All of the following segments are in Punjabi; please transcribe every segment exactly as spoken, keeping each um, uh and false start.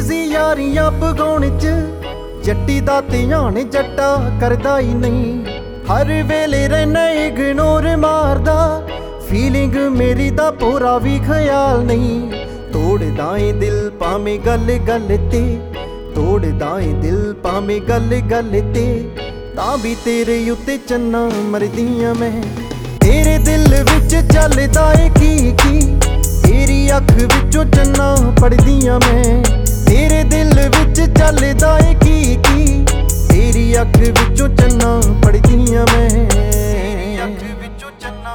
ਬਿਜ਼ੀ ਯਾਰੀਆਂ ਪਗਾਉਣ ਚ ਜੱਟੀ ਦਾ ਧਿਆਨ ਜੱਟਾ ਕਰਦਾ ਹੀ ਨਹੀਂ। ਹਰ ਵੇਲੇ ਰਹਿਣਾ ਇਗਨੋਰ ਮਾਰਦਾ, ਫੀਲਿੰਗ ਮੇਰੀ ਦਾ ਪੂਰਾ ਵੀ ਖਿਆਲ ਨਹੀਂ। ਤੋੜਦਾ ਏ ਦਿਲ ਭਾਵੇਂ ਗੱਲ ਗੱਲ ਤੇ, ਤੋੜਦਾ ਏ ਦਿਲ ਭਾਵੇਂ ਗੱਲ ਗੱਲ ਤੇ, ਤਾਂ ਵੀ ਤੇਰੇ ਉੱਤੇ ਚੰਨਾ ਮਰਦੀਆਂ ਮੈਂ। ਤੇਰੇ ਦਿਲ ਵਿੱਚ ਚੱਲਦਾ ਏ ਕੀ ਕੀ, ਤੇਰੀ ਅੱਖ ਵਿੱਚੋਂ ਚੰਨਾ ਪੜਦੀਆਂ ਮੈਂ। ਤੇਰੇ ਦਿਲ ਵਿੱਚ ਚੱਲਦਾ ਏ ਕੀ ਕੀ, ਤੇਰੀ ਅੱਖ ਵਿੱਚੋਂ ਚੰਨਾ ਪੜਦੀਆਂ ਮੈਂ। ਤੇਰੀ ਅੱਖ ਵਿੱਚੋਂ ਚੰਨਾ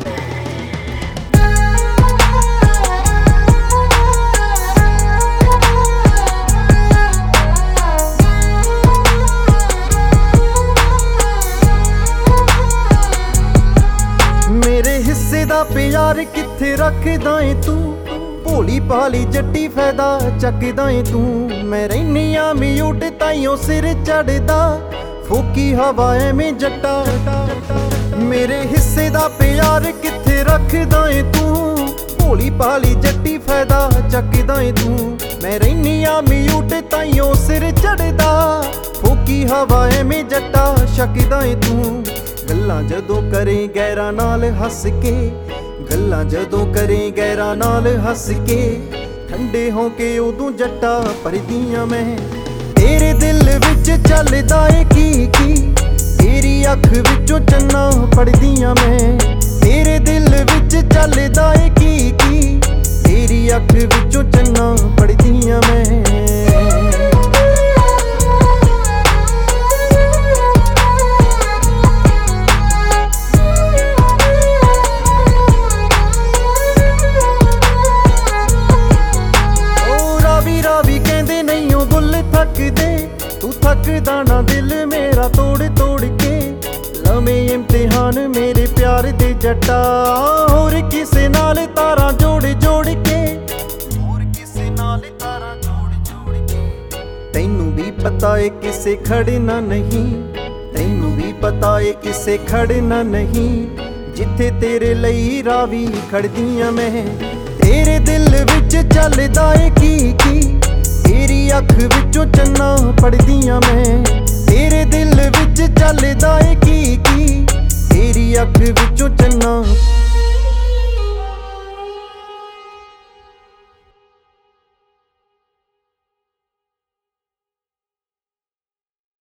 ਮੇਰੇ ਹਿੱਸੇ ਦਾ ਪਿਆਰ ਕਿੱਥੇ ਰੱਖਦਾ ਏ ਤੂੰ, ਭੋਲੀ ਭਾਲੀ ਜੱਟੀ ਫਾਇਦਾ ਚੱਕਦਾ ਏ ਤੂੰ। ਮੈਂ ਰਹਿਨੀ ਆ ਮਿਊਟ ਤਾਈਓ ਸਿਰ ਚੜਦਾ, ਫੋਕੀ ਹਵਾ ਐਵੇਂ ਜੱਟਾ। ਮੇਰੇ ਹਿੱਸੇ ਦਾ ਪਿਆਰ ਕਿੱਥੇ ਰੱਖਦਾ ਏ ਤੂੰ, ਭੋਲੀ ਭਾਲੀ ਜੱਟੀ ਫਾਇਦਾ ਚੱਕਦਾ ਏ ਤੂੰ। ਮੈਂ ਰਹਿਨੀ ਆ ਮਿਊਟ ਤਾਈਓ ਸਿਰ ਚੜਦਾ, ਫੋਕੀ ਹਵਾ ਐਵੇਂ ਜੱਟਾ ਛਕਦਾ ਏ ਤੂੰ। ਗੱਲਾਂ ਜਦੋਂ ਕਰੇ ਗੈਰਾਂ ਨਾਲ ਹੱਸ ਕੇ, ਗੱਲਾਂ ਜਦੋਂ ਕਰੇ ਗੈਰਾਂ ਨਾਲ ਹੱਸ ਕੇ, ਠੰਡੇ ਹੋ ਕੇ ਉਦੋਂ ਜੱਟਾ ਭਰਦੀਆਂ ਮੈਂ। ਤੇਰੇ ਦਿਲ ਵਿੱਚ ਚੱਲਦਾ ਏ ਕੀ ਕੀ, ਤੇਰੀ ਅੱਖ ਵਿੱਚੋਂ ਚੰਨਾ ਪੜਦੀਆਂ ਮੈਂ। ਤੇਰੇ ਦਿਲ ਵਿੱਚ ਚੱਲਦਾ ਏ ਕੀ ਕੀ, ਤੇਰੀ ਅੱਖ ਵਿੱਚੋਂ ਚੰਨਾ ਪੜਦੀਆਂ ਮੈਂ। ਤੂੰ ਥੱਕਦਾ ਨਾ ਦਿਲ ਮੇਰਾ ਤੋੜ ਤੋੜ ਕੇ, ਲਵੇਂ ਇਮਤਿਹਾਨ ਮੇਰੇ ਪਿਆਰ ਦੇ ਜੱਟਾ। ਹੋਰ ਕਿਸੇ ਨਾਲ ਤਾਰਾਂ ਜੋੜ ਜੋੜ ਕੇ, ਹੋਰ ਕਿਸੇ ਨਾਲ ਤਾਰਾਂ ਜੋੜ ਜੋੜ ਕੇ। ਤੈਨੂੰ ਵੀ ਪਤਾ ਏ ਕਿਸੇ ਖੜਨਾ ਨਹੀਂ, ਤੈਨੂੰ ਵੀ ਪਤਾ ਏ ਕਿਸੇ ਖੜਨਾ ਨਹੀਂ, ਜਿੱਥੇ ਤੇਰੇ ਲਈ ਰਾਵੀ ਖੜਦੀਆਂ ਮੈਂ। ਤੇਰੇ ਦਿਲ ਵਿੱਚ ਚੱਲਦਾ ਏ ਕੀ ਕੀ, ਤੇਰੀ ਅੱਖ ਵਿੱਚੋਂ ਚੰਨਾ ਪੜਦੀਆਂ ਮੈਂ। ਤੇਰੇ ਦਿਲ ਵਿੱਚ ਚੱਲਦਾ ਏ ਕੀ ਕੀ, ਤੇਰੀ ਅੱਖ ਵਿੱਚੋਂ ਚੰਨਾ